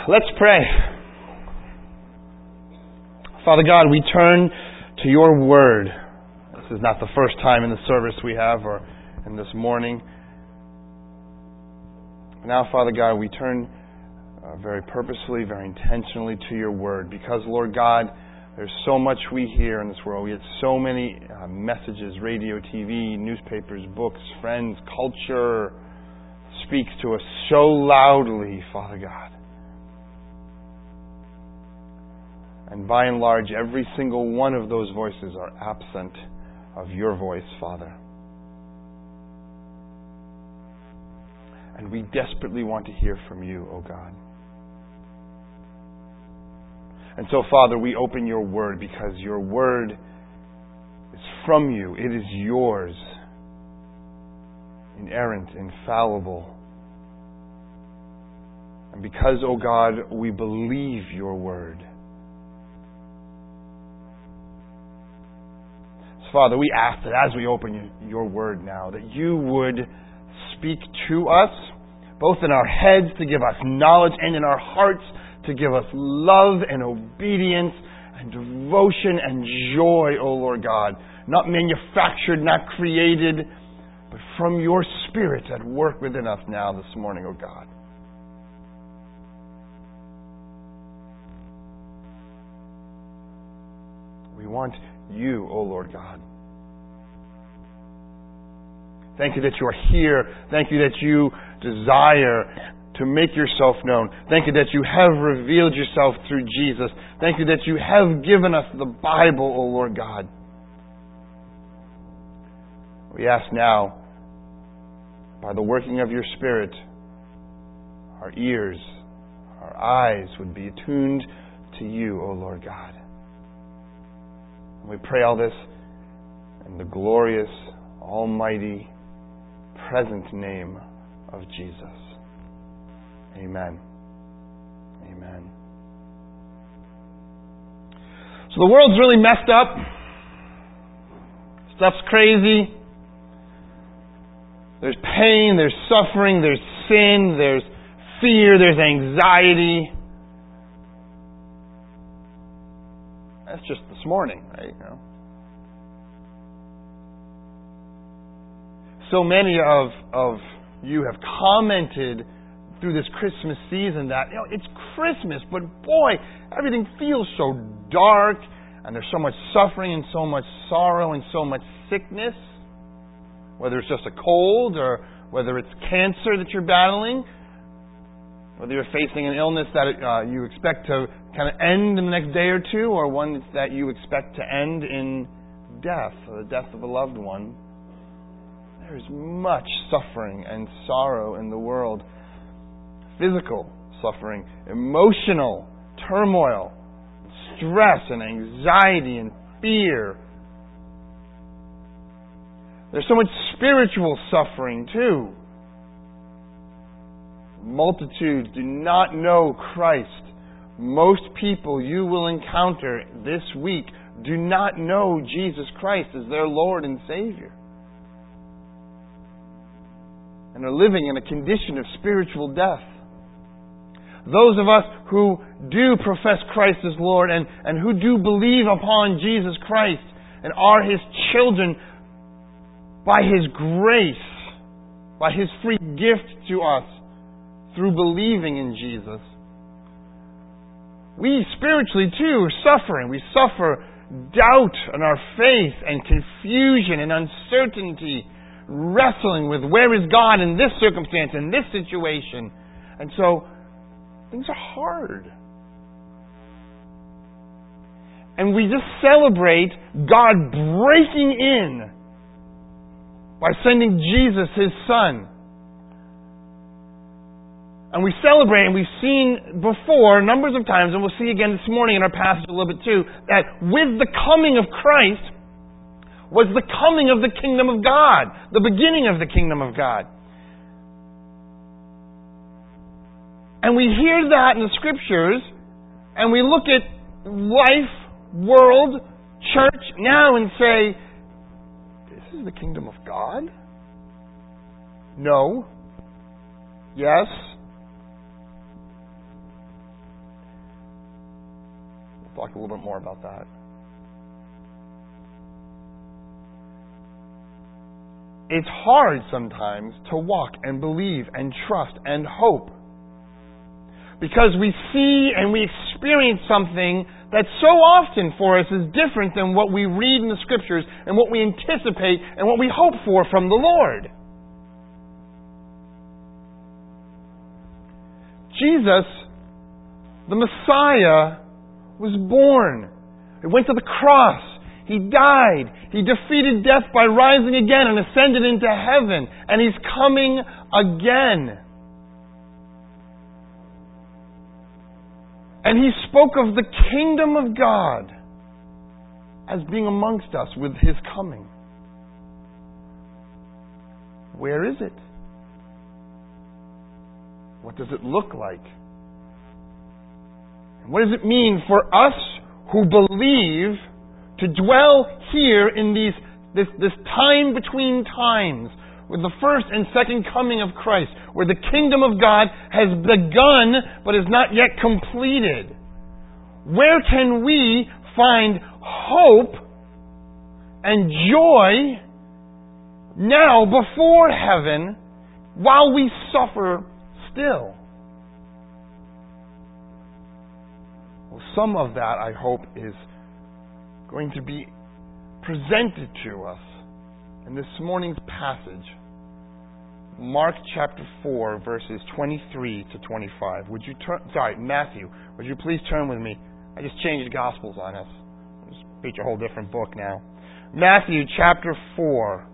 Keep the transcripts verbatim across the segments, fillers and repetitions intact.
Let's pray. Father God, we turn to your word. This is not the first time in the service we have or in this morning. Now, Father God, we turn uh, very purposefully, very intentionally to your word because, Lord God, there's so much we hear in this world. We get so many uh, messages, radio, T V, newspapers, books, friends, culture speaks to us so loudly, Father God. And by and large, every single one of those voices are absent of your voice, Father. And we desperately want to hear from you, O God. And so, Father, we open your word because your word is from you. It is yours. Inerrant, infallible. And because, O God, we believe your word. So, Father, we ask that as we open your word now, that you would speak to us, both in our heads to give us knowledge and in our hearts to give us love and obedience and devotion and joy, O Lord God. Not manufactured, not created, but from your Spirit at work within us now this morning, O God. We want you, O Lord God. Thank you that you are here. Thank you that you desire to make yourself known. Thank you that you have revealed yourself through Jesus. Thank you that you have given us the Bible, O Lord God. We ask now, by the working of your Spirit, our ears, our eyes would be attuned to you, O Lord God. And we pray all this in the glorious, almighty, present name of Jesus. Amen. Amen. So the world's really messed up. Stuff's crazy. There's pain, there's suffering, there's sin, there's fear, there's anxiety. That's just this morning, right? You know? So many of, of you have commented through this Christmas season that, you know, it's Christmas, but boy, everything feels so dark, and there's so much suffering and so much sorrow and so much sickness, whether it's just a cold or whether it's cancer that you're battling, whether you're facing an illness that uh, you expect to kind of end in the next day or two, or one that you expect to end in death, or the death of a loved one. There's much suffering and sorrow in the world. Physical suffering, emotional turmoil, stress and anxiety and fear. There's so much spiritual suffering too. Multitudes do not know Christ. Most people you will encounter this week do not know Jesus Christ as their Lord and Savior, and are living in a condition of spiritual death. Those of us who do profess Christ as Lord and, and who do believe upon Jesus Christ and are His children by His grace, by His free gift to us through believing in Jesus, we spiritually too are suffering. We suffer doubt in our faith and confusion and uncertainty, wrestling with where is God in this circumstance, in this situation. And so things are hard. And we just celebrate God breaking in by sending Jesus, His Son. And we celebrate, and we've seen before numbers of times, and we'll see again this morning in our passage a little bit too, that with the coming of Christ was the coming of the kingdom of God, the beginning of the kingdom of God. And we hear that in the Scriptures, and we look at life, world, church now and say, this is the kingdom of God? No. Yes. talk a little bit more about that. It's hard sometimes to walk and believe and trust and hope because we see and we experience something that so often for us is different than what we read in the Scriptures and what we anticipate and what we hope for from the Lord. Jesus, the Messiah, was born. He went to the cross. He died. He defeated death by rising again and ascended into heaven. And He's coming again. And He spoke of the kingdom of God as being amongst us with His coming. Where is it? What does it look like? And what does it mean for us who believe to dwell here in these this, this time between times with the first and second coming of Christ, where the kingdom of God has begun but is not yet completed? Where can we find hope and joy now before heaven while we suffer still? Well, some of that, I hope, is going to be presented to us in this morning's passage. Mark chapter four, verses twenty-three to twenty-five. Would you turn, sorry, Matthew, would you please turn with me? I just changed the Gospels on us. I just preach a whole different book now. Matthew chapter four.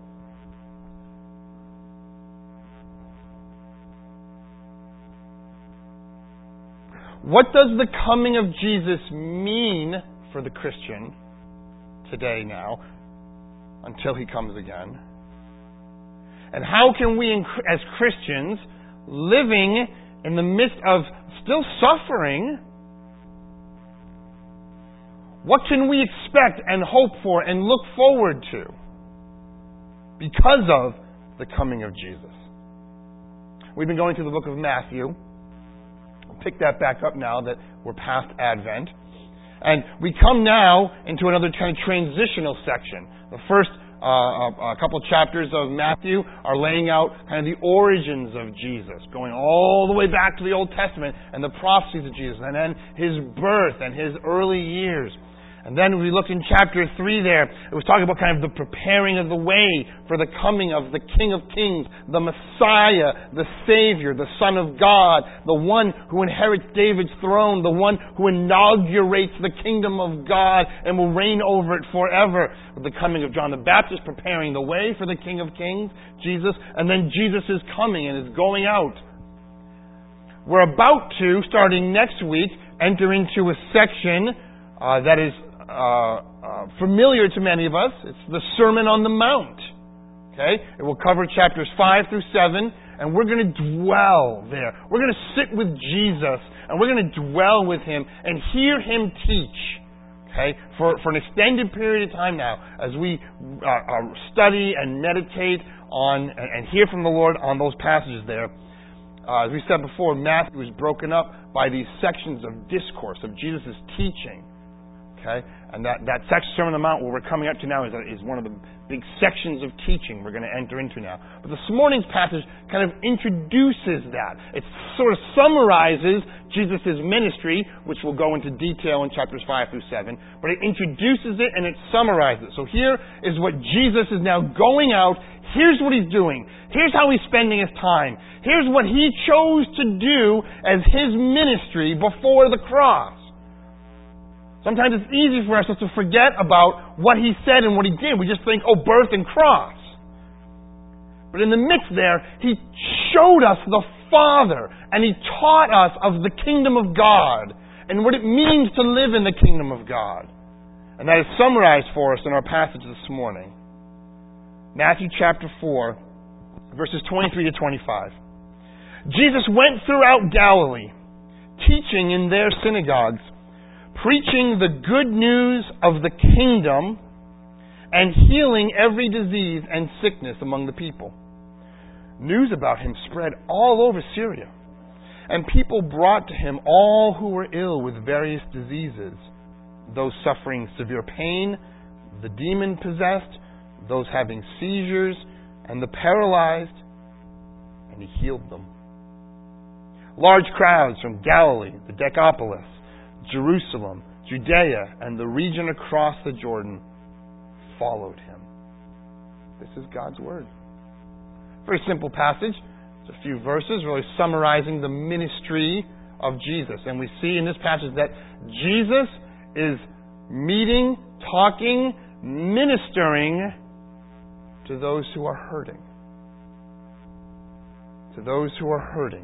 What does the coming of Jesus mean for the Christian today now, until He comes again? And how can we, as Christians, living in the midst of still suffering, what can we expect and hope for and look forward to because of the coming of Jesus? We've been going through the book of Matthew. We'll pick that back up now that we're past Advent. And we come now into another kind of transitional section. The first uh, a couple chapters of Matthew are laying out kind of the origins of Jesus, going all the way back to the Old Testament and the prophecies of Jesus, and then His birth and His early years. And then we looked in chapter three there, it was talking about kind of the preparing of the way for the coming of the King of Kings, the Messiah, the Savior, the Son of God, the one who inherits David's throne, the one who inaugurates the kingdom of God and will reign over it forever. With the coming of John the Baptist preparing the way for the King of Kings, Jesus, and then Jesus is coming and is going out. We're about to, starting next week, enter into a section uh, that is Uh, uh, familiar to many of us. It's the Sermon on the Mount. Okay? It will cover chapters five through seven, and we're going to dwell there. We're going to sit with Jesus, and we're going to dwell with Him and hear Him teach. Okay? For, for an extended period of time now, as we uh, uh, study and meditate on and, and hear from the Lord on those passages there. Uh, as we said before, Matthew is broken up by these sections of discourse, of Jesus' teaching. Okay? And that, that section, Sermon on the Mount, where we're coming up to now, is, is one of the big sections of teaching we're going to enter into now. But this morning's passage kind of introduces that. It sort of summarizes Jesus' ministry, which we'll go into detail in chapters five through seven. But it introduces it and it summarizes it. So here is what Jesus is now going out. Here's what He's doing. Here's how He's spending His time. Here's what He chose to do as His ministry before the cross. Sometimes it's easy for us to forget about what He said and what He did. We just think, oh, birth and cross. But in the midst there, He showed us the Father, and He taught us of the kingdom of God and what it means to live in the kingdom of God. And that is summarized for us in our passage this morning. Matthew chapter four, verses twenty-three to twenty-five. Jesus went throughout Galilee, teaching in their synagogues, preaching the good news of the kingdom and healing every disease and sickness among the people. News about Him spread all over Syria, and people brought to Him all who were ill with various diseases, those suffering severe pain, the demon-possessed, those having seizures, and the paralyzed, and He healed them. Large crowds from Galilee, the Decapolis, Jerusalem, Judea, and the region across the Jordan followed Him. This is God's Word. Very simple passage. It's a few verses really summarizing the ministry of Jesus. And we see in this passage that Jesus is meeting, talking, ministering to those who are hurting. To those who are hurting.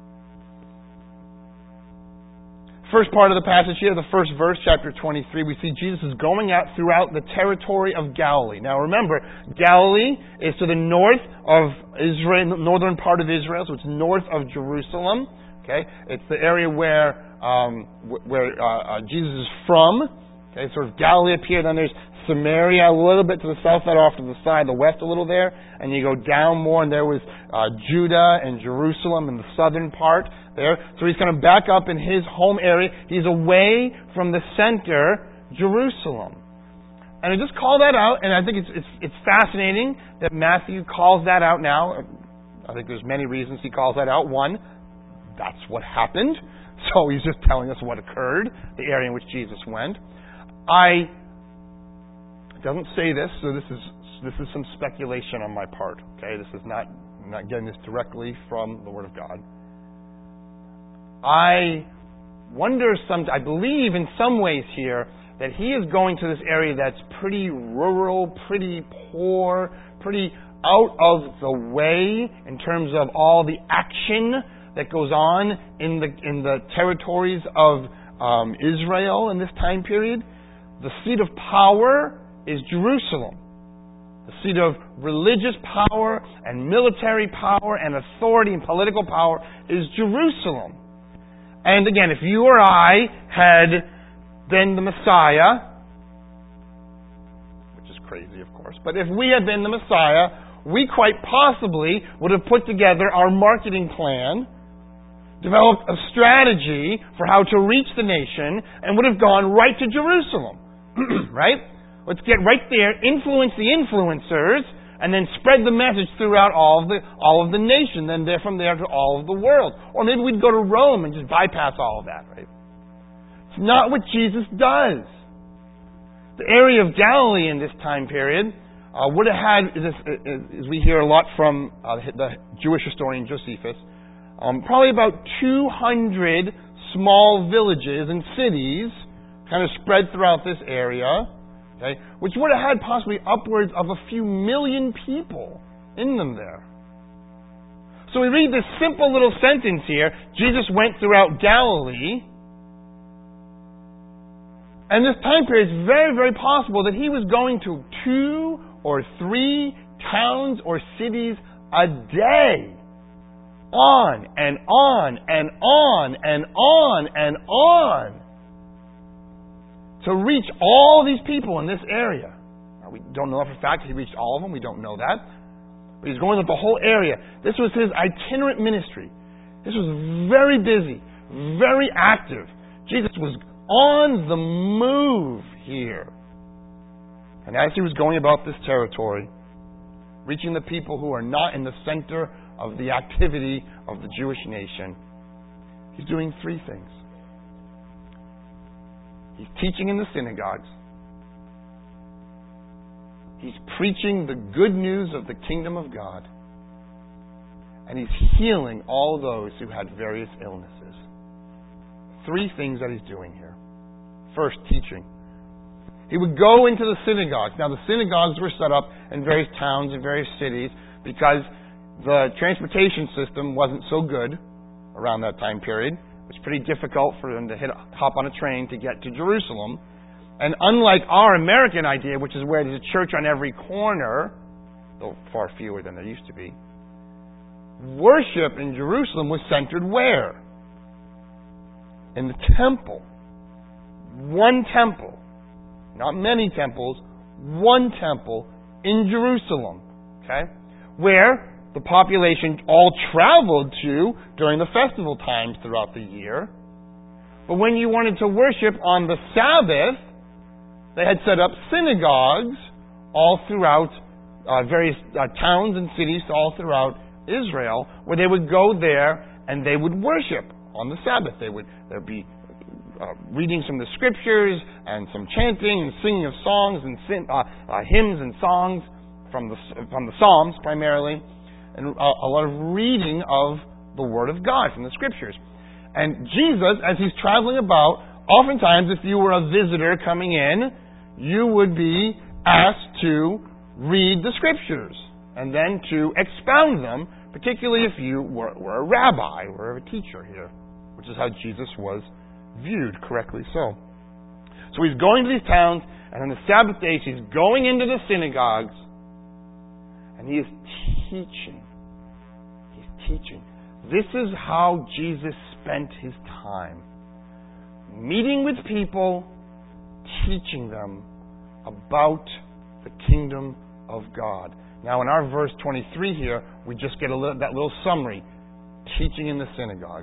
First part of the passage here, the first verse, chapter twenty-three, we see Jesus is going out throughout the territory of Galilee. Now remember, Galilee is to the north of Israel, northern part of Israel, so it's north of Jerusalem. Okay, it's the area where um, where uh, uh, Jesus is from. Okay, sort of Galilee up here. Then there's Samaria a little bit to the south, that off to the side, the west a little there, and you go down more, and there was uh, Judah and Jerusalem in the southern part there. So he's kind of back up in his home area. He's away from the center, Jerusalem. And I just call that out, and I think it's it's, it's fascinating that Matthew calls that out now. I think there's many reasons he calls that out. One, that's what happened. So he's just telling us what occurred, the area in which Jesus went. I it doesn't say this, so this is this is some speculation on my part. Okay, this is not I'm not getting this directly from the Word of God. I wonder some. I believe in some ways here that he is going to this area that's pretty rural, pretty poor, pretty out of the way in terms of all the action that goes on in the in the territories of um, Israel in this time period. The seat of power is Jerusalem. The seat of religious power and military power and authority and political power is Jerusalem. And again, if you or I had been the Messiah, which is crazy, of course, but if we had been the Messiah, we quite possibly would have put together our marketing plan, developed a strategy for how to reach the nation, and would have gone right to Jerusalem. Right? Let's get right there, influence the influencers, and then spread the message throughout all of the all of the nation, then there from there to all of the world. Or maybe we'd go to Rome and just bypass all of that, right? It's not what Jesus does. The area of Galilee in this time period uh, would have had, as we hear a lot from uh, the Jewish historian Josephus, um, probably about two hundred small villages and cities kind of spread throughout this area, okay, which would have had possibly upwards of a few million people in them there. So we read this simple little sentence here, Jesus went throughout Galilee, and this time period is very, very possible that he was going to two or three towns or cities a day. On and on and on and on and on. To reach all these people in this area. Now, we don't know for a fact he reached all of them. We don't know that. But he's going up the whole area. This was his itinerant ministry. This was very busy, very active. Jesus was on the move here. And as he was going about this territory, reaching the people who are not in the center of the activity of the Jewish nation, he's doing three things. He's teaching in the synagogues. He's preaching the good news of the kingdom of God. And he's healing all those who had various illnesses. Three things that he's doing here. First, teaching. He would go into the synagogues. Now, the synagogues were set up in various towns and various cities because the transportation system wasn't so good around that time period. It was pretty difficult for them to hit, hop on a train to get to Jerusalem. And unlike our American idea, which is where there's a church on every corner, though far fewer than there used to be, worship in Jerusalem was centered where? In the temple. One temple. Not many temples. One temple in Jerusalem. Okay? Where the population all traveled to during the festival times throughout the year. But when you wanted to worship on the Sabbath, they had set up synagogues all throughout uh, various uh, towns and cities all throughout Israel, where they would go there and they would worship on the Sabbath. They would there'd be uh, readings from the Scriptures and some chanting and singing of songs and sin, uh, uh, hymns and songs from the from the Psalms primarily, and a, a lot of reading of the Word of God from the Scriptures. And Jesus, as he's traveling about, oftentimes if you were a visitor coming in, you would be asked to read the Scriptures and then to expound them, particularly if you were, were a rabbi or a teacher here, which is how Jesus was viewed, correctly so. So he's going to these towns, and on the Sabbath days he's going into the synagogues, and he is teaching. He's teaching. This is how Jesus spent his time. Meeting with people, teaching them about the kingdom of God. Now in our verse twenty-three here, we just get a little, that little summary. Teaching in the synagogue.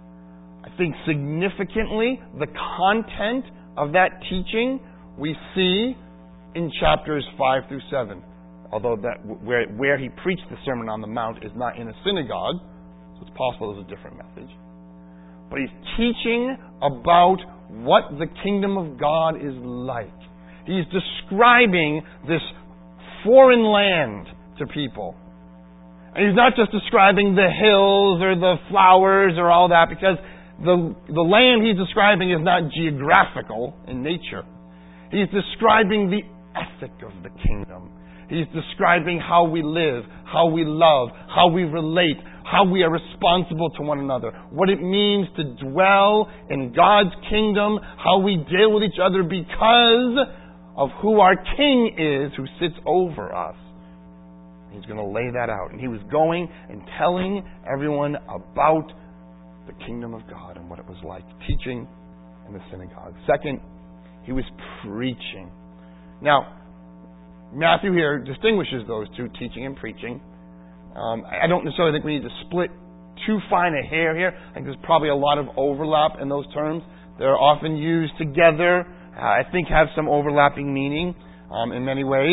I think significantly, the content of that teaching we see in chapters five through seven. Although that where, where he preached the Sermon on the Mount is not in a synagogue, so it's possible there's a different message. But he's teaching about what the kingdom of God is like. He's describing this foreign land to people. And he's not just describing the hills or the flowers or all that, because the, the land he's describing is not geographical in nature. He's describing the ethic of the kingdom. He's describing how we live, how we love, how we relate, how we are responsible to one another, what it means to dwell in God's kingdom, how we deal with each other because of who our King is, who sits over us. He's going to lay that out. And he was going and telling everyone about the kingdom of God and what it was like, teaching in the synagogue. Second, he was preaching. Now, Matthew here distinguishes those two, teaching and preaching. Um, I don't necessarily think we need to split too fine a hair here. I think there's probably a lot of overlap in those terms. They're often used together. Uh, I think have some overlapping meaning um, in many ways.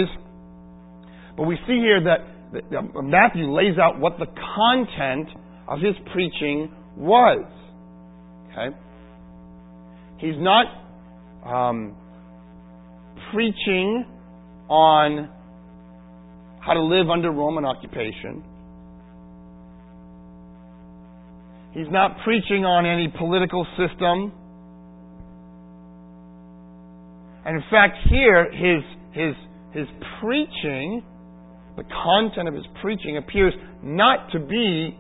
But we see here that, that uh, Matthew lays out what the content of his preaching was. Okay? He's not um, preaching on how to live under Roman occupation. He's not preaching on any political system. And in fact, here, his, his, his preaching, the content of his preaching, appears not to be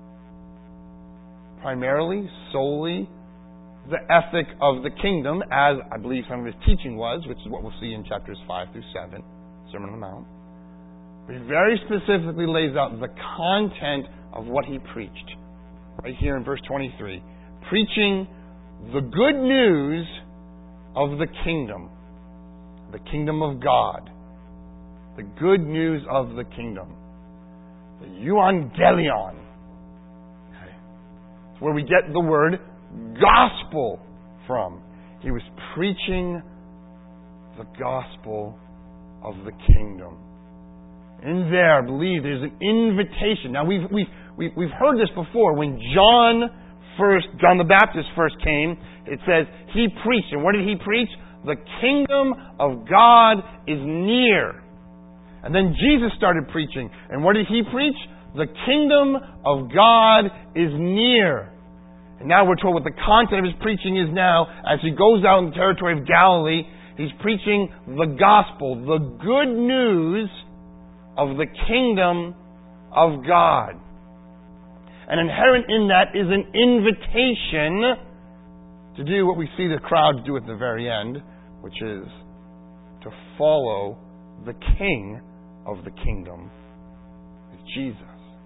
primarily, solely, the ethic of the kingdom, as I believe some of his teaching was, which is what we'll see in chapters five through seven, Sermon on the Mount. But he very specifically lays out the content of what he preached. Right here in verse twenty-three. Preaching the good news of the kingdom. The kingdom of God. The good news of the kingdom. The euangelion. Okay. It's where we get the word gospel from. He was preaching the gospel of the kingdom. In there, I believe there's an invitation. Now we've we've we've, we've heard this before. When John first, John the Baptist first came, it says he preached. And what did he preach? The kingdom of God is near. And then Jesus started preaching. And what did he preach? The kingdom of God is near. And now we're told what the content of his preaching is now. As he goes out in the territory of Galilee, he's preaching the gospel, the good news of the kingdom of God. And inherent in that is an invitation to do what we see the crowds do at the very end, which is to follow the King of the kingdom, Jesus.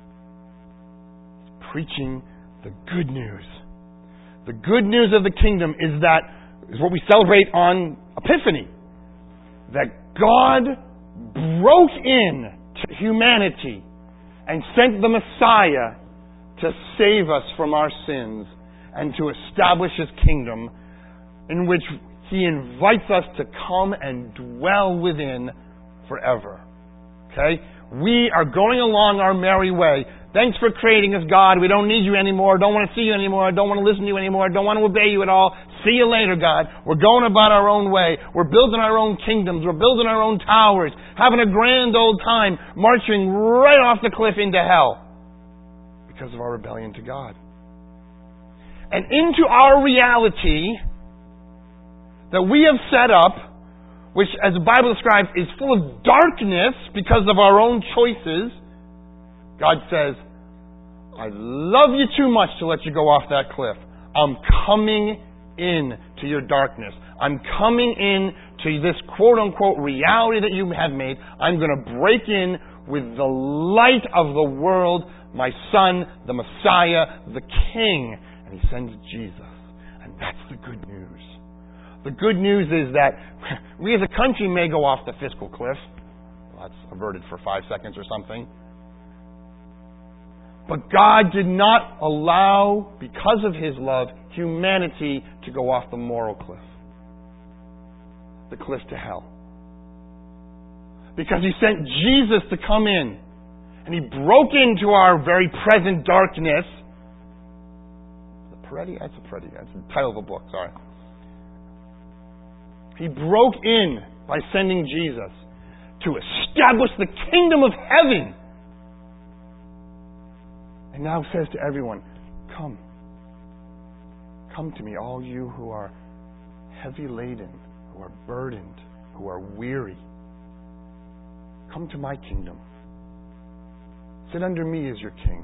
He's preaching the good news. The good news of the kingdom is that is what we celebrate on Epiphany. That God broke in to humanity and sent the Messiah to save us from our sins and to establish His kingdom, in which He invites us to come and dwell within forever. Okay? We are going along our merry way. Thanks for creating us, God. We don't need you anymore. Don't want to see you anymore. Don't want to listen to you anymore. Don't want to obey you at all. See you later, God. We're going about our own way. We're building our own kingdoms. We're building our own towers. Having a grand old time marching right off the cliff into hell because of our rebellion to God. And into our reality that we have set up, which, as the Bible describes, is full of darkness because of our own choices, God says, I love you too much to let you go off that cliff. I'm coming in to your darkness. I'm coming in to this quote-unquote reality that you have made. I'm going to break in with the light of the world, my Son, the Messiah, the King. And He sends Jesus. And that's the good news. The good news is that we as a country may go off the fiscal cliff. Well, that's averted for five seconds or something. But God did not allow, because of His love, humanity to go off the moral cliff. The cliff to hell. Because He sent Jesus to come in. And He broke into our very present darkness. The Peretti? That's a Peretti. That's the title of a book, sorry. He broke in by sending Jesus to establish the kingdom of heaven. And now says to everyone, come. Come to me, all you who are heavy laden, who are burdened, who are weary. Come to my kingdom. Sit under me as your king.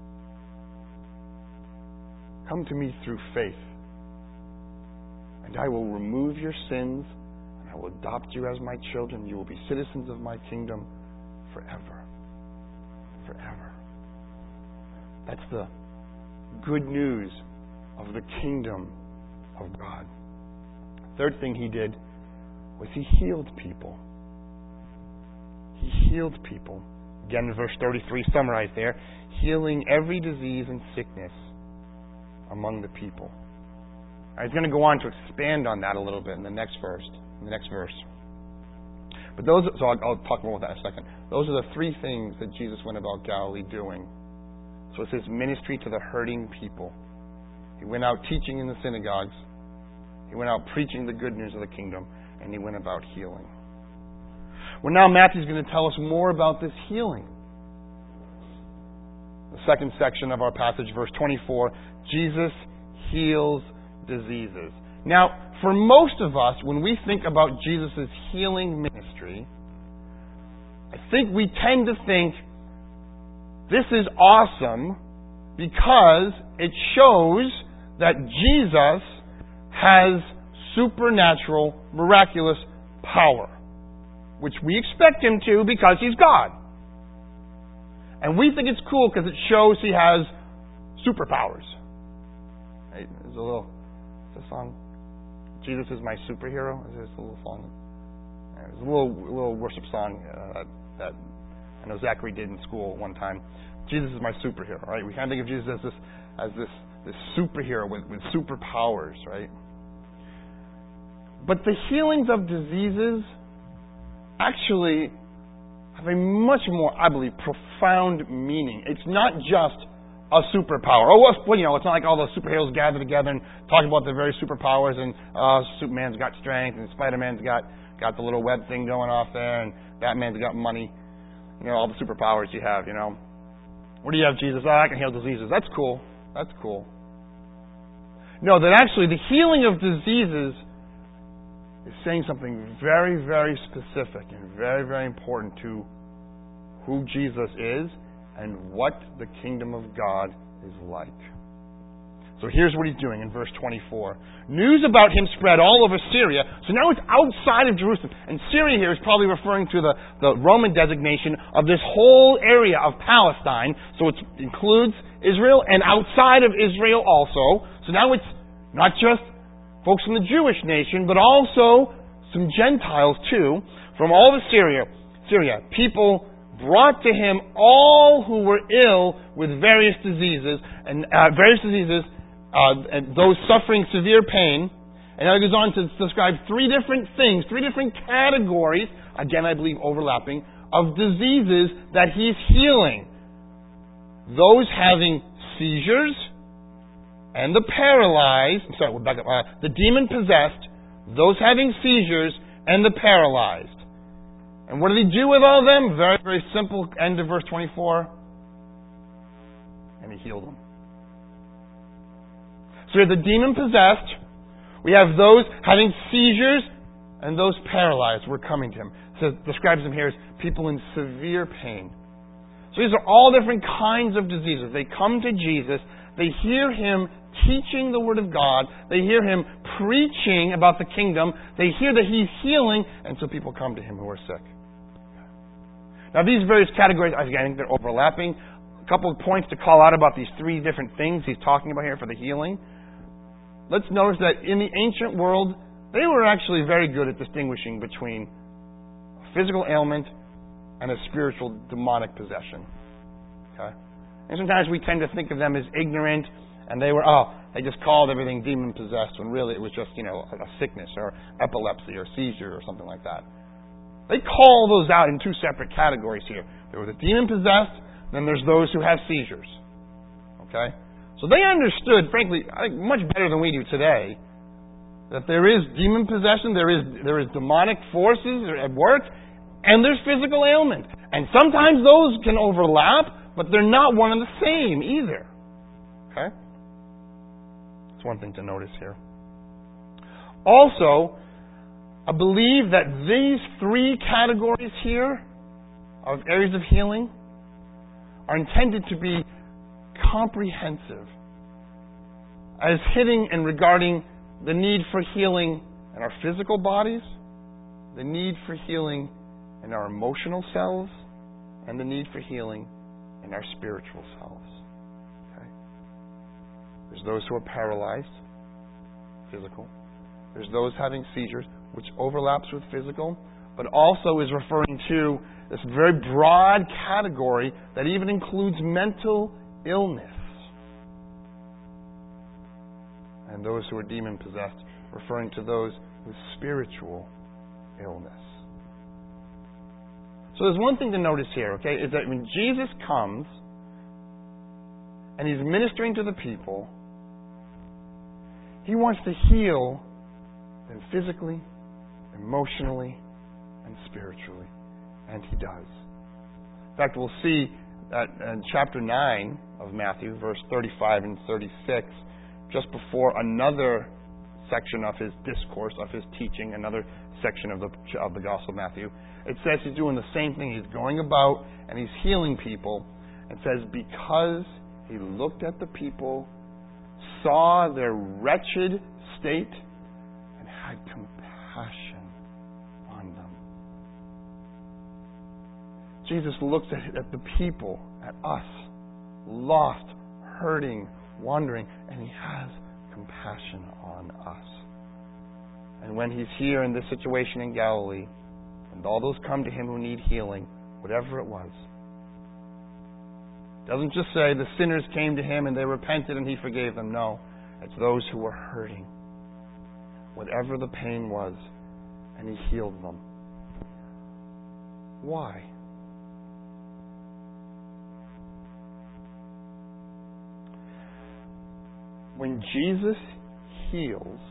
Come to me through faith. And I will remove your sins, and I will adopt you as my children. You will be citizens of my kingdom forever. Forever. That's the good news of the kingdom of God. Third thing He did was He healed people. He healed people. Again, verse thirty-three summarized there. Healing every disease and sickness among the people. He's going to go on to expand on that a little bit in the next verse. In the next verse. But those, so I'll, I'll talk more about that in a second. Those are the three things that Jesus went about Galilee doing. So it's His ministry to the hurting people. He went out teaching in the synagogues. He went out preaching the good news of the kingdom. And He went about healing. Well, now Matthew's going to tell us more about this healing. The second section of our passage, verse twenty-four, Jesus heals diseases. Now, for most of us, when we think about Jesus' healing ministry, I think we tend to think this is awesome because it shows that Jesus has supernatural, miraculous power, which we expect Him to because He's God. And we think it's cool because it shows He has superpowers. Right? There's a little it's a song. Jesus is my superhero. Is this a little song? There's a little a little worship song uh, that, that I know Zachary did in school one time. Jesus is my superhero, right? We kind of think of Jesus as this as this this superhero with, with superpowers, right? But the healings of diseases actually have a much more, I believe, profound meaning. It's not just a superpower. Oh, well, you know, it's not like all the superheroes gather together and talk about their very superpowers and uh, Superman's got strength and Spider-Man's got, got the little web thing going off there and Batman's got money. You know, all the superpowers you have, you know. What do you have, Jesus? Oh, I can heal diseases. That's cool. That's cool. No, that actually the healing of diseases is saying something very, very specific and very, very important to who Jesus is and what the kingdom of God is like. So here's what He's doing in verse twenty-four. News about Him spread all over Syria. So now it's outside of Jerusalem. And Syria here is probably referring to the, the Roman designation of this whole area of Palestine. So it includes Israel and outside of Israel also. So now it's not just folks from the Jewish nation, but also some Gentiles too, from all of Syria. Syria, people brought to Him all who were ill with various diseases, and uh, various diseases, uh, and those suffering severe pain, And now he goes on to describe three different things, three different categories, again I believe overlapping, of diseases that he's healing. Those having seizures and the paralyzed, I'm sorry, we'll back up, uh, the demon-possessed, those having seizures and the paralyzed. And what did he do with all of them? Very, very simple. End of verse twenty-four. And he healed them. So we have the demon-possessed, we have those having seizures, and those paralyzed were coming to him. So it describes them here as people in severe pain. So these are all different kinds of diseases. They come to Jesus, they hear him teaching the Word of God, they hear him preaching about the kingdom, they hear that he's healing, and so people come to him who are sick. Now these various categories, I think they're overlapping. A couple of points to call out about these three different things he's talking about here for the healing. Let's notice that in the ancient world, they were actually very good at distinguishing between a physical ailment and a spiritual demonic possession. Okay? And sometimes we tend to think of them as ignorant, and they were, oh, they just called everything demon-possessed, when really it was just, you know, a sickness or epilepsy or seizure or something like that. They call those out in two separate categories here. There were the demon-possessed, then there's those who have seizures. Okay? So they understood, frankly, I think much better than we do today, that there is demon possession, there is there is demonic forces at work, and there's physical ailment. And sometimes those can overlap, but they're not one and the same either. Okay? That's one thing to notice here. Also, I believe that these three categories here of areas of healing are intended to be comprehensive, as hitting and regarding the need for healing in our physical bodies, the need for healing in our emotional selves, and the need for healing in our spiritual selves. Okay? There's those who are paralyzed, physical. There's those having seizures, which overlaps with physical, but also is referring to this very broad category that even includes mental illness. And those who are demon-possessed, referring to those with spiritual illness. So there's one thing to notice here, okay, is that when Jesus comes and he's ministering to the people, he wants to heal them physically, emotionally, and spiritually. And he does. In fact, we'll see that in chapter nine of Matthew, verse thirty-five and thirty-six, just before another section of his discourse, of his teaching, another section of the of the Gospel of Matthew, it says he's doing the same thing. He's going about and he's healing people. It says, because he looked at the people, saw their wretched state, and had compassion on them. Jesus looks at, at the people, at us, lost, hurting, wandering, and he has compassion on us. And when he's here in this situation in Galilee, and all those come to him who need healing, whatever it was, doesn't just say the sinners came to him and they repented and he forgave them. No, it's those who were hurting, whatever the pain was, and he healed them. Why? When Jesus heals,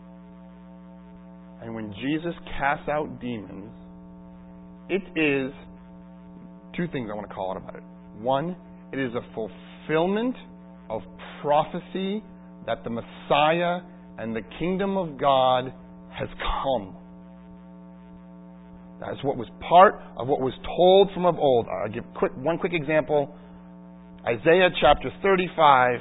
and when Jesus casts out demons, it is two things I want to call out about it. One, it is a fulfillment of prophecy that the Messiah and the kingdom of God has come. That is what was part of what was told from of old. I'll give quick, one quick example. Isaiah chapter thirty-five,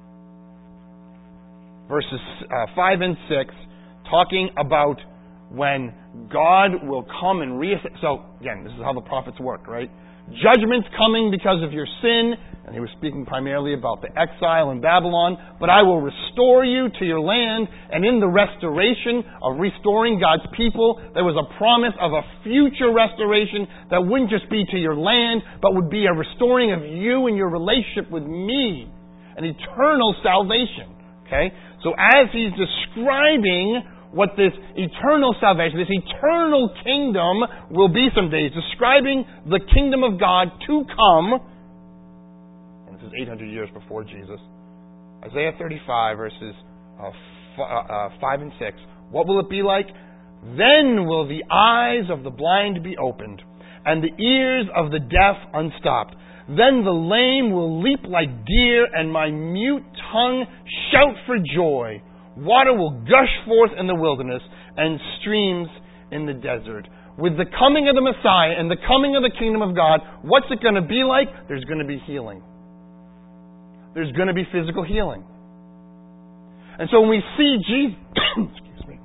verses uh, five and six, talking about when God will come and reassess. So, again, this is how the prophets work, right? Judgment's coming because of your sin, and he was speaking primarily about the exile in Babylon, but I will restore you to your land, and in the restoration of restoring God's people, there was a promise of a future restoration that wouldn't just be to your land, but would be a restoring of you and your relationship with me, an eternal salvation. Okay? So as he's describing what this eternal salvation, this eternal kingdom will be someday. It's describing the kingdom of God to come. And this is eight hundred years before Jesus. Isaiah thirty-five, verses uh, f- uh, uh, five and six. What will it be like? Then will the eyes of the blind be opened, and the ears of the deaf unstopped. Then the lame will leap like deer, and my mute tongue shout for joy. Water will gush forth in the wilderness, and streams in the desert. With the coming of the Messiah and the coming of the kingdom of God, what's it going to be like? There's going to be healing. There's going to be physical healing. And so when we see Jesus... excuse me.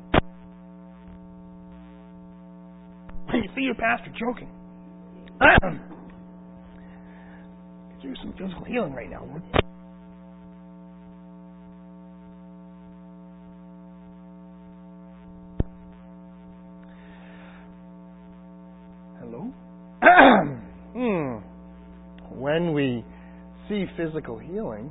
When you see your pastor joking... do some physical healing right now, Lord. Hello? hmm. When we see physical healing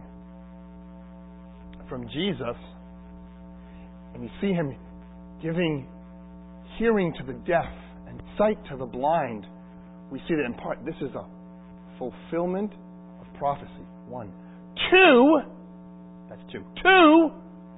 from Jesus, and you see Him giving hearing to the deaf and sight to the blind, we see that in part this is a fulfillment of prophecy. One. Two, that's two. Two,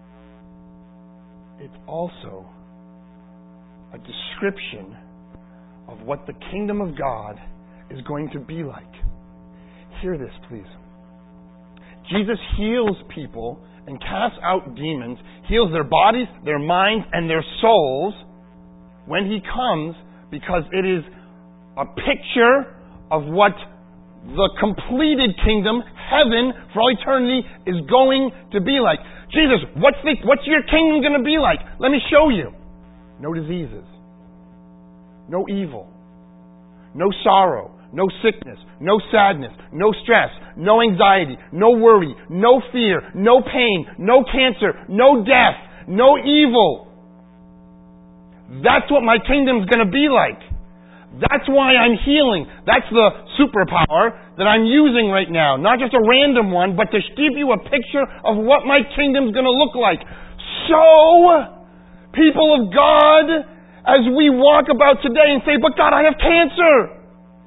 it's also a description of what the kingdom of God is going to be like. Hear this, please. Jesus heals people and casts out demons, heals their bodies, their minds, and their souls when He comes, because it is a picture of what the completed kingdom, heaven, for all eternity, is going to be like. Jesus, what's the, what's your kingdom going to be like? Let me show you. No diseases. No evil. No sorrow. No sickness. No sadness. No stress. No anxiety. No worry. No fear. No pain. No cancer. No death. No evil. That's what my kingdom's going to be like. That's why I'm healing. That's the superpower that I'm using right now. Not just a random one, but to give you a picture of what my kingdom's going to look like. So, people of God, as we walk about today and say, but God, I have cancer.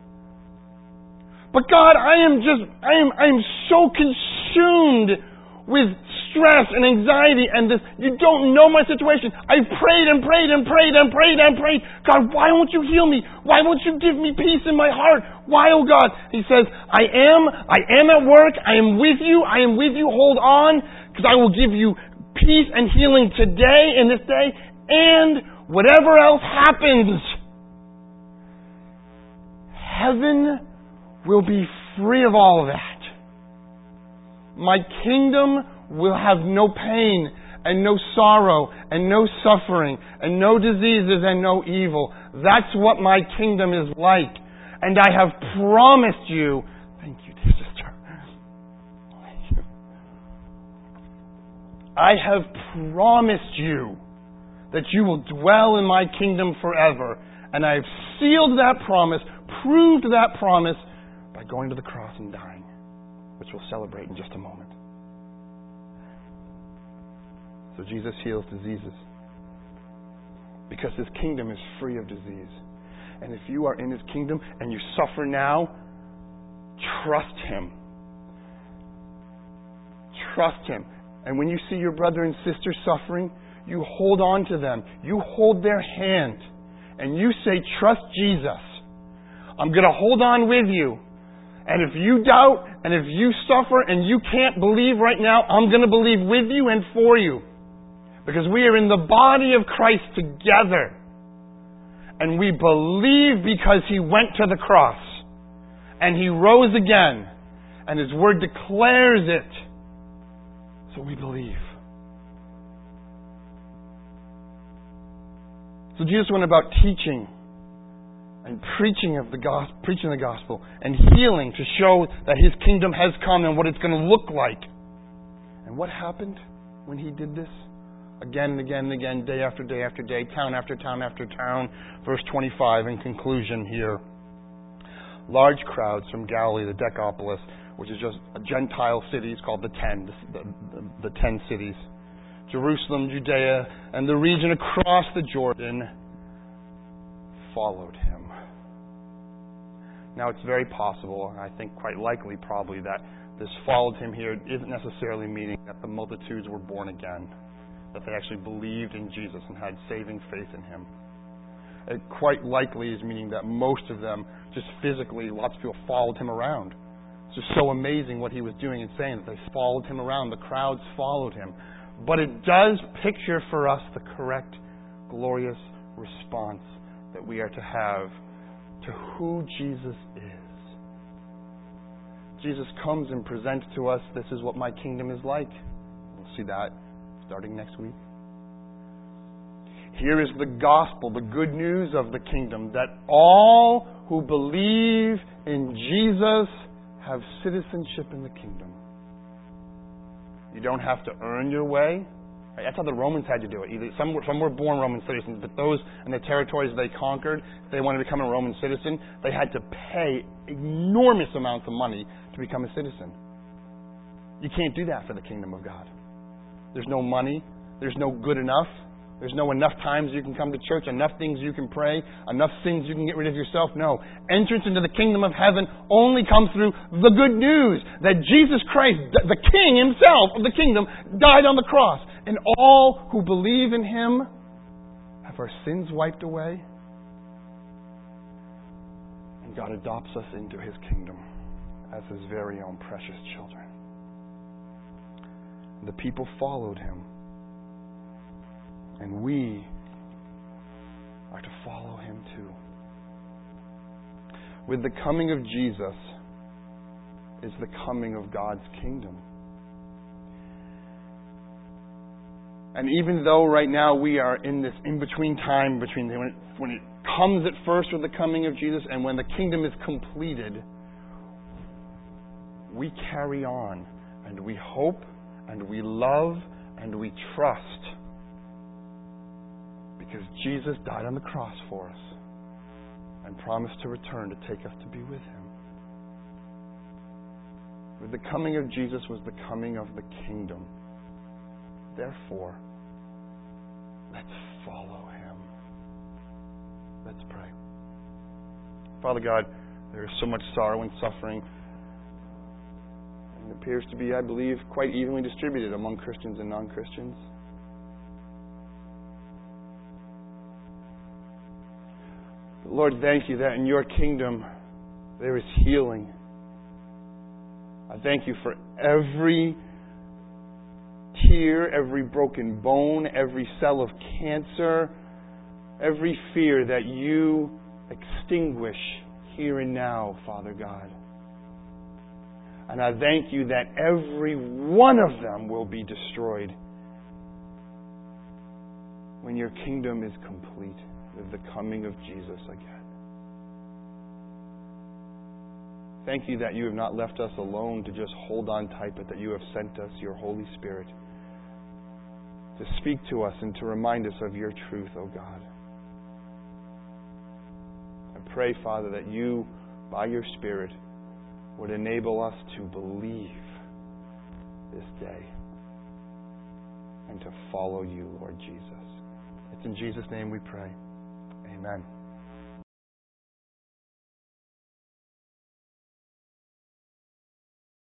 But God, I am just, I am, I am so consumed with stress and anxiety and this, you don't know my situation. I've prayed and prayed and prayed and prayed and prayed. God, why won't you heal me? Why won't you give me peace in my heart? Why, oh God? He says, I am, I am at work. I am with you. I am with you. Hold on, because I will give you peace and healing today in this day, and whatever else happens, heaven will be free of all of that. My kingdom will have no pain and no sorrow and no suffering and no diseases and no evil. That's what my kingdom is like. And I have promised you, thank you, dear sister. Thank you. I have promised you that you will dwell in my kingdom forever. And I have sealed that promise, proved that promise by going to the cross and dying, which we'll celebrate in just a moment. So Jesus heals diseases because His kingdom is free of disease. And if you are in His kingdom and you suffer now, trust Him. Trust Him. And when you see your brother and sister suffering, you hold on to them. You hold their hand. And you say, trust Jesus. I'm going to hold on with you. And if you doubt, and if you suffer, and you can't believe right now, I'm going to believe with you and for you. Because we are in the body of Christ together. And we believe because He went to the cross. And He rose again. And His Word declares it. So we believe. So Jesus went about teaching and preaching of the gospel, preaching the gospel, and healing to show that His kingdom has come and what it's going to look like. And what happened when He did this? Again and again and again, day after day after day, town after town after town. Verse twenty-five in conclusion here. Large crowds from Galilee, the Decapolis, which is just a Gentile city, it's called the Ten, the, the, the Ten cities, Jerusalem, Judea, and the region across the Jordan followed him. Now, it's very possible, and I think quite likely probably, that this followed him here isn't necessarily meaning that the multitudes were born again, that they actually believed in Jesus and had saving faith in him. It quite likely is meaning that most of them, just physically, lots of people followed him around. It's just so amazing what he was doing and saying that they followed him around. The crowds followed him. But it does picture for us the correct, glorious response that we are to have to who Jesus is. Jesus comes and presents to us, this is what my kingdom is like. We'll see that starting next week. Here is the gospel, the good news of the kingdom, that all who believe in Jesus have citizenship in the kingdom. You don't have to earn your way. That's how the Romans had to do it. Either some were, some were born Roman citizens, but those in the territories they conquered, if they wanted to become a Roman citizen, they had to pay enormous amounts of money to become a citizen. You can't do that for the kingdom of God. There's no money. There's no good enough. There's no enough times you can come to church, enough things you can pray, enough things you can get rid of yourself. No. Entrance into the kingdom of heaven only comes through the good news that Jesus Christ, the King himself of the kingdom, died on the cross. And all who believe in him have our sins wiped away. And God adopts us into his kingdom as his very own precious children. The people followed him. And we are to follow him too. With the coming of Jesus is the coming of God's kingdom. And even though right now we are in this in-between time between when it, when it comes at first with the coming of Jesus and when the kingdom is completed, we carry on and we hope and we love and we trust. Because Jesus died on the cross for us and promised to return to take us to be with him. With the coming of Jesus was the coming of the kingdom. Therefore, let's follow him. Let's pray. Father God, there is so much sorrow and suffering. And it appears to be, I believe, quite evenly distributed among Christians and non-Christians. Lord, thank you that in your kingdom there is healing. I thank you for every tear, every broken bone, every cell of cancer, every fear that you extinguish here and now, Father God. And I thank you that every one of them will be destroyed when your kingdom is complete. With the coming of Jesus again. Thank you that you have not left us alone to just hold on tight, but that you have sent us your Holy Spirit to speak to us and to remind us of your truth, O God. I pray, Father, that you, by your Spirit, would enable us to believe this day and to follow you, Lord Jesus. It's in Jesus' name we pray. Amen.